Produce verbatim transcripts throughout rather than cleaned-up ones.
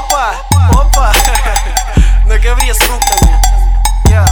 Опа, опа, на ковре с фруктами. Yeah.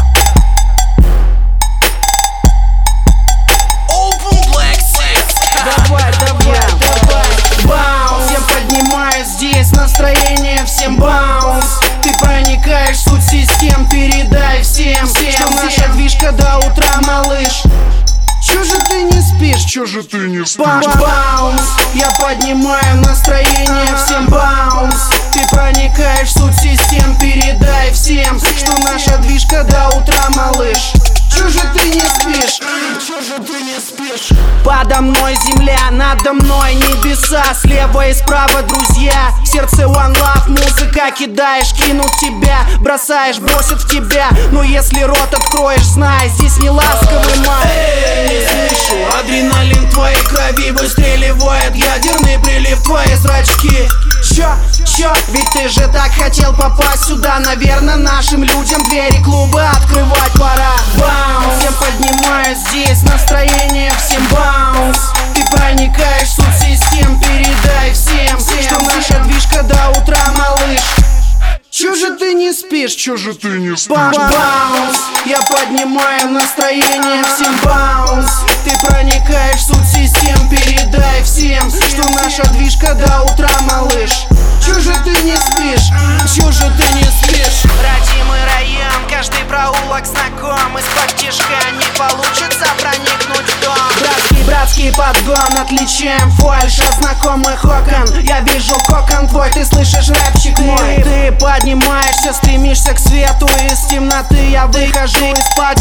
Open Black Six. Давай, давай, давай. Баунс, я поднимаю здесь настроение, всем баунс. Ты проникаешь в суть систем, передай всем, что наша движка до утра, малыш. Чё же ты не спишь, чё же ты не спишь? Баунс, я поднимаю настроение, всем баунс. Ты проникаешь в суть систем, передай всем, что наша движка до утра, малыш. Чё же ты не спишь? Чё же ты не спишь? Подо мной земля, надо мной небеса. Слева и справа друзья. В сердце one love, музыка. Кидаешь, кинут тебя. Бросаешь, бросят в тебя. Но если рот откроешь, знай, здесь не ласковый май. Эй, не слышу, адреналин в твоей крови выстреливает ядерный прилив в твои зрачки. Чё, чё, ведь ты же так хотел попасть сюда. Наверное, нашим людям двери клуба открывать пора. Баунс, я поднимаю здесь настроение, всем баунс. Ты проникаешь в суть систем, передай всем, что наша движка до утра, малыш. Чё же ты не спишь, чё же ты не спишь? Баунс, я поднимаю настроение, всем баунс. Ты проникаешь в суть систем, передай всем, что наша движка до утра, малыш. Чё же ты не спишь, чё же ты не спишь? Родимый район, каждый проулок знаком. Из-под тишка не получится проникнуть в дом. Братский, братский подгон, отличаем фальшь от знакомых окон. Я вижу кокон твой, ты слышишь рэпчик мой. Ты поднимаешься, стремишься к свету. Из темноты я выхожу из-под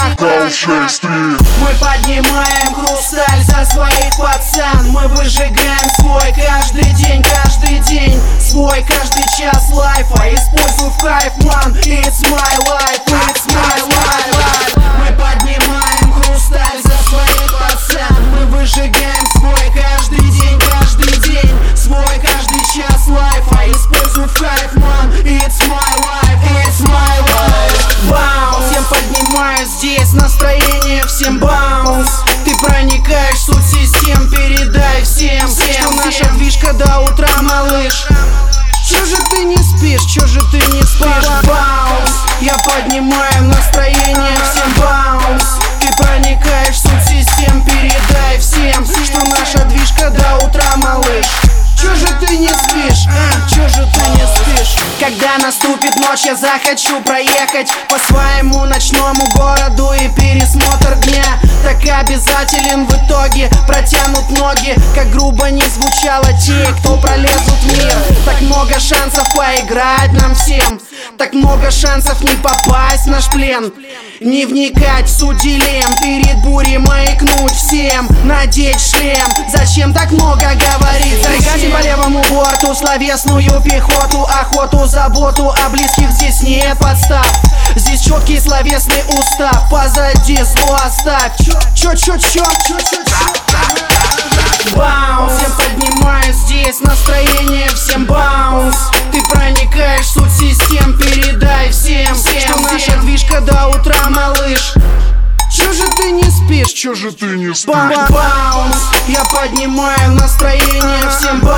Мы поднимаем хрусталь за своих пацан. Мы выжигаем свой каждый день, каждый день. Свой каждый час лайфа. Используй в кайф, man. It's my life, it's my life. Мы поднимаем хрусталь за своих пацан. Мы выжигаем свой каждый день, каждый день. Свой каждый час лайфа. Используй в кайф, man. It's my life, it's my life. Баунс, я поднимаю здесь настроение, всем баунс. Ты проникаешь в суть систем, передай всем, что наша движка до утра, малыш. Чё же ты не спишь, чё же ты не спишь? Баунс, я поднимаю настроение, всем баунс. Ты проникаешь в суть систем, передай всем, что наша движка до утра, малыш. Чё же ты не спишь, а? Чё же ты не спишь? Когда наступит ночь, я захочу проехать по своему ночному городу. И пересмотр дня так обязателен в итоге. Протянут ноги, как грубо не звучало, те, кто пролезут в мир. Так много шансов поиграть нам всем. Так много шансов не попасть в наш плен. Не вникать в суть дилемм, перед бурей маякнуть всем. Надеть шлем, зачем так много говорить? Зарегайте по левому борту словесную пехоту. Охоту, заботу, о близких здесь нет подстав. Здесь четкий словесный устав. Позади зло оставь. Чё, чё, чё, чё, чё, чё? Баунс, я поднимаю здесь настроение, всем баунс. Ты проникаешь в суть систем, передай всем, что наша движка до утра, малыш. Чё же ты не спишь, чё же ты не спишь? Баунс, я поднимаю настроение, всем баунс.